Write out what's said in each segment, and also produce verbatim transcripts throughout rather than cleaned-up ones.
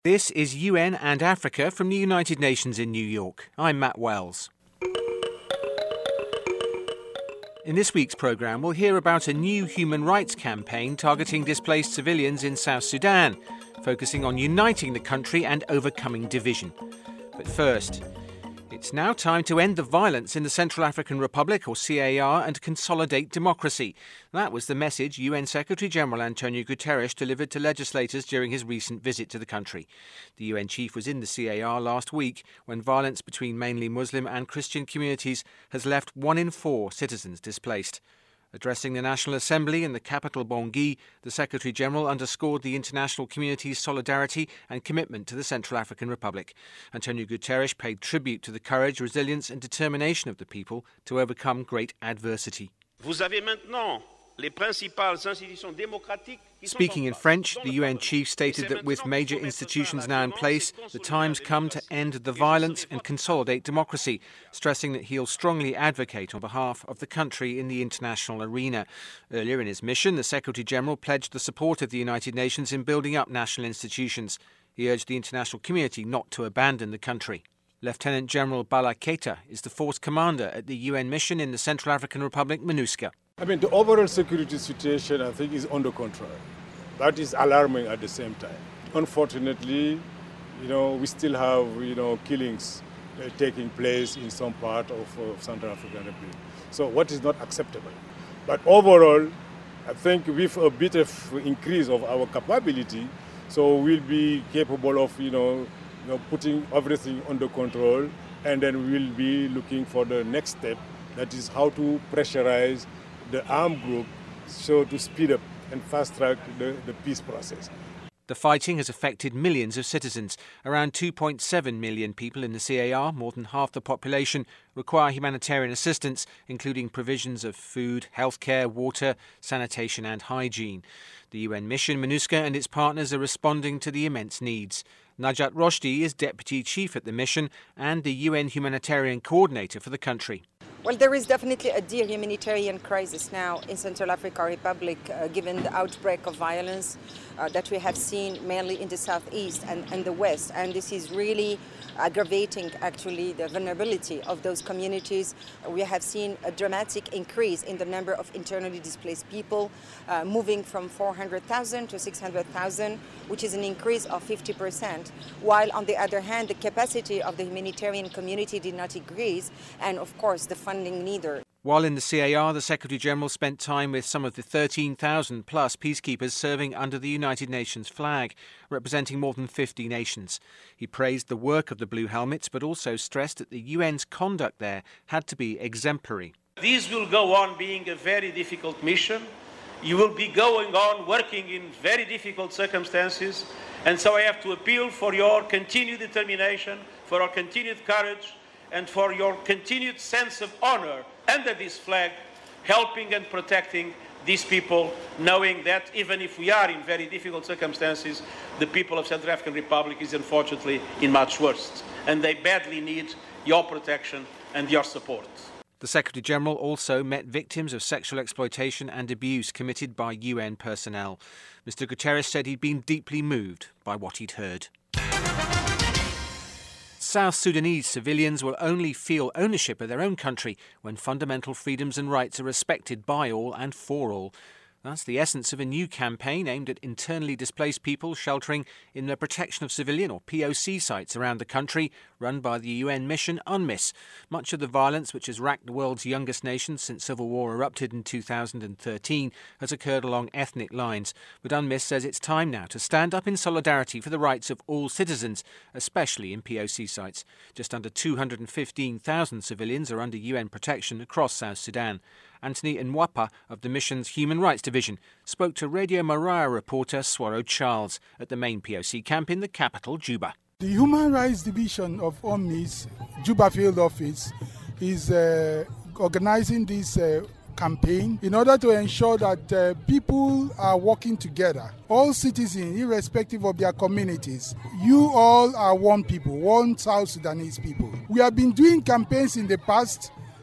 This is U N and Africa from the United Nations in New York. I'm Matt Wells. In this week's programme, we'll hear about a new human rights campaign targeting displaced civilians in South Sudan, focusing on uniting the country and overcoming division. But first, it's now time to end the violence in the Central African Republic, or C A R, and consolidate democracy. That was the message U N Secretary-General Antonio Guterres delivered to legislators during his recent visit to the country. The U N chief was in the C A R last week when violence between mainly Muslim and Christian communities has left one in four citizens displaced. Addressing the National Assembly in the capital Bangui, the Secretary-General underscored the international community's solidarity and commitment to the Central African Republic. Antonio Guterres paid tribute to the courage, resilience and determination of the people to overcome great adversity. Vous avez maintenant les principales institutions démocratiques. Speaking in French, the U N chief stated that with major institutions now in place, the time's come to end the violence and consolidate democracy, stressing that he'll strongly advocate on behalf of the country in the international arena. Earlier in his mission, the Secretary-General pledged the support of the United Nations in building up national institutions. He urged the international community not to abandon the country. Lieutenant General Bala Keita is the force commander at the U N mission in the Central African Republic, MINUSCA. I mean, the overall security situation, I think, is under control. That is alarming at the same time. Unfortunately, you know, we still have, you know, killings uh, taking place in some part of uh, Central African Republic. So what is not acceptable? But overall, I think with a bit of increase of our capability, so we'll be capable of, you know, you know, putting everything under control, and then we'll be looking for the next step, that is how to pressurize the armed group so to speed up and fast-track the, the peace process. The fighting has affected millions of citizens. Around two point seven million people in the C A R, more than half the population, require humanitarian assistance, including provisions of food, healthcare, water, sanitation and hygiene. The U N mission, MINUSCA, and its partners are responding to the immense needs. Najat Roshdi is Deputy Chief at the mission and the U N Humanitarian Coordinator for the country. Well, there is definitely a dear humanitarian crisis now in Central African Republic, uh, given the outbreak of violence uh, that we have seen mainly in the southeast and, and the west. And this is really aggravating, actually, the vulnerability of those communities. We have seen a dramatic increase in the number of internally displaced people, uh, moving from four hundred thousand to six hundred thousand, which is an increase of fifty percent. While, on the other hand, the capacity of the humanitarian community did not increase, and, of course, the funding neither. While in the C A R, the Secretary-General spent time with some of the thirteen thousand plus peacekeepers serving under the United Nations flag, representing more than fifty nations. He praised the work of the Blue Helmets, but also stressed that the U N's conduct there had to be exemplary. This will go on being a very difficult mission. You will be going on working in very difficult circumstances, and so I have to appeal for your continued determination, for your continued courage, and for your continued sense of honor under this flag, helping and protecting these people, knowing that even if we are in very difficult circumstances, the people of Central African Republic is unfortunately in much worse, and they badly need your protection and your support. The Secretary-General also met victims of sexual exploitation and abuse committed by U N personnel. Mister Guterres said he'd been deeply moved by what he'd heard. South Sudanese civilians will only feel ownership of their own country when fundamental freedoms and rights are respected by all and for all. That's the essence of a new campaign aimed at internally displaced people sheltering in the protection of civilian or P O C sites around the country, run by the U N mission UNMISS. Much of the violence which has racked the world's youngest nation since civil war erupted in two thousand thirteen has occurred along ethnic lines. But UNMISS says it's time now to stand up in solidarity for the rights of all citizens, especially in P O C sites. Just under two hundred fifteen thousand civilians are under U N protection across South Sudan. Anthony Nwapa of the mission's Human Rights Division spoke to Radio Mariah reporter Swaro Charles at the main P O C camp in the capital, Juba. The Human Rights Division of UNMISS, Juba Field Office, is uh, organizing this uh, campaign in order to ensure that uh, people are working together. All citizens, irrespective of their communities, you all are one people, one South Sudanese people. We have been doing campaigns in the past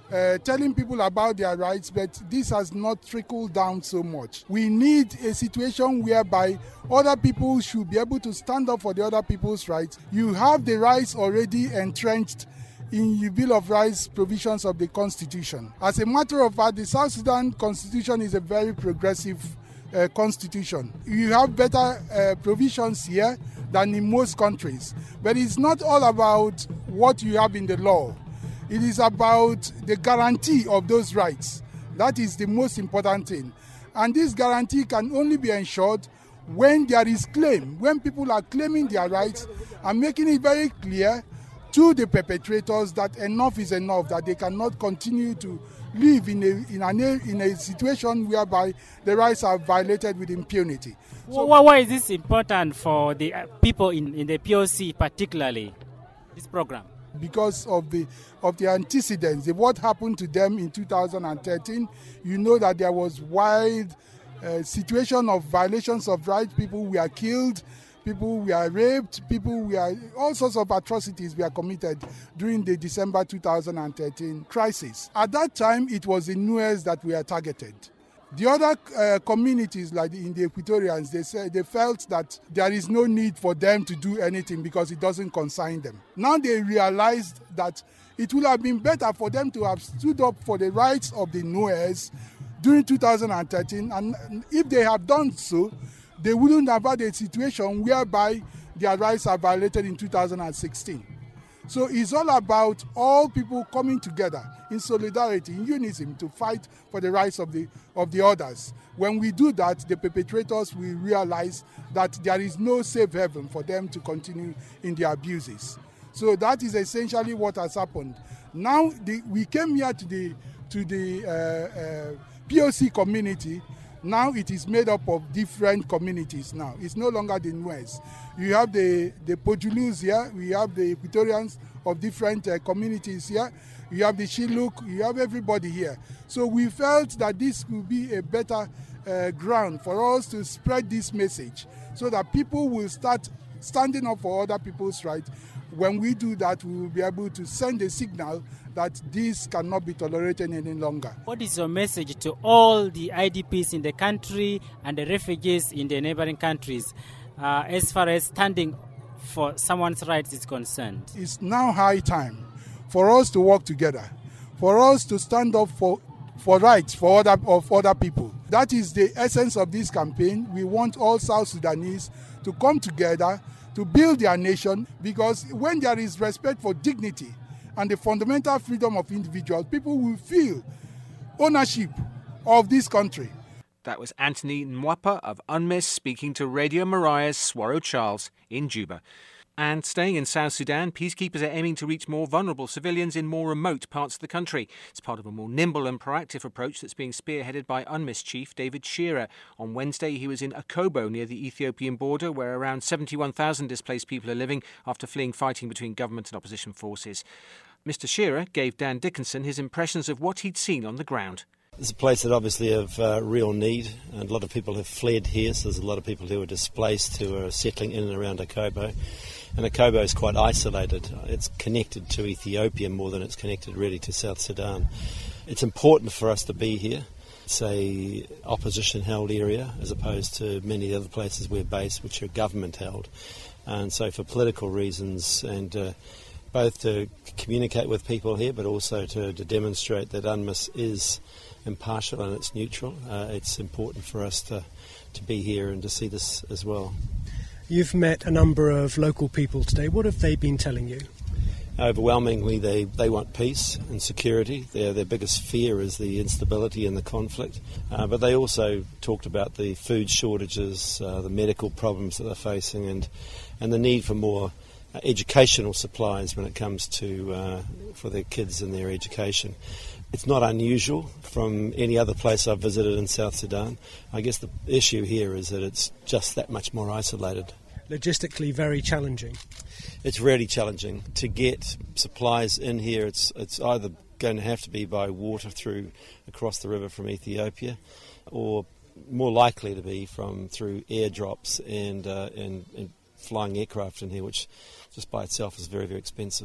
uh, telling people about their rights, but this has not trickled down so much. We need a situation whereby other people should be able to stand up for the other people's rights. You have the rights already entrenched in the Bill of Rights provisions of the Constitution. As a matter of fact, the South Sudan Constitution is a very progressive uh, constitution. You have better uh, provisions here than in most countries. But it's not all about what you have in the law. It is about the guarantee of those rights. That is the most important thing. And this guarantee can only be ensured when there is claim, when people are claiming their rights and making it very clear to the perpetrators that enough is enough, that they cannot continue to live in a, in a, in a situation whereby the rights are violated with impunity. So, why, why is this important for the people in, in the P O C particularly, this program? Because of the of the antecedents, what happened to them in two thousand thirteen, you know that there was wide uh, situation of violations of rights. People were killed, people were raped, people were, all sorts of atrocities were committed during the December two thousand thirteen crisis. At that time, it was the Nuers that were targeted. The other uh, communities, like in the Equatorians, they said they felt that there is no need for them to do anything because it doesn't concern them. Now they realized that it would have been better for them to have stood up for the rights of the Nuers during two thousand thirteen, and if they had done so, they wouldn't have had a situation whereby their rights are violated in two thousand sixteen. So it's all about all people coming together in solidarity, in unison, to fight for the rights of the of the others. When we do that, the perpetrators will realize that there is no safe haven for them to continue in their abuses. So that is essentially what has happened. Now the, we came here to the to the uh, uh, P O C community. Now it is made up of different communities now. It's no longer the Nuers. You have the, the Pojulus here, we have the Equatorians of different uh, communities here, you have the Shilluk, you have everybody here. So we felt that this would be a better uh, ground for us to spread this message so that people will start standing up for other people's rights. When we do that, we will be able to send a signal that this cannot be tolerated any longer. What is your message to all the I D Ps in the country and the refugees in the neighboring countries uh, as far as standing for someone's rights is concerned? It's now high time for us to work together, for us to stand up for, for rights for other, of other people. That is the essence of this campaign. We want all South Sudanese to come together to build their nation, because when there is respect for dignity and the fundamental freedom of individuals, people will feel ownership of this country. That was Anthony Mwapa of UNMISS speaking to Radio Mariah's Swaro Charles in Juba. And staying in South Sudan, peacekeepers are aiming to reach more vulnerable civilians in more remote parts of the country. It's part of a more nimble and proactive approach that's being spearheaded by UNMISS chief David Shearer. On Wednesday, he was in Akobo near the Ethiopian border, where around seventy-one thousand displaced people are living after fleeing fighting between government and opposition forces. Mister Shearer gave Dan Dickinson his impressions of what he'd seen on the ground. It's a place that obviously of uh, real need, and a lot of people have fled here, so there's a lot of people who are displaced who are settling in and around Akobo. And Akobo is quite isolated. It's connected to Ethiopia more than it's connected really to South Sudan. It's important for us to be here. It's a opposition-held area as opposed to many other places we're based, which are government-held. And so for political reasons, and uh, both to communicate with people here, but also to, to demonstrate that UNMISS is impartial and it's neutral, uh, it's important for us to, to be here and to see this as well. You've met a number of local people today. What have they been telling you? Overwhelmingly, they, they want peace and security. Their, their biggest fear is the instability and the conflict. Uh, but they also talked about the food shortages, uh, the medical problems that they're facing, and, and the need for more uh, educational supplies when it comes to uh, for their kids and their education. It's not unusual from any other place I've visited in South Sudan. I guess the issue here is that it's just that much more isolated. Logistically very challenging. It's really challenging to get supplies in here. It's it's either going to have to be by water through across the river from Ethiopia, or more likely to be from through airdrops and, uh, and, and flying aircraft in here, which just by itself is very, very expensive.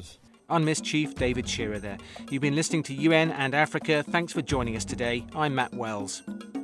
Unmissed Chief David Shearer there. You've been listening to U N and Africa. Thanks for joining us today. I'm Matt Wells.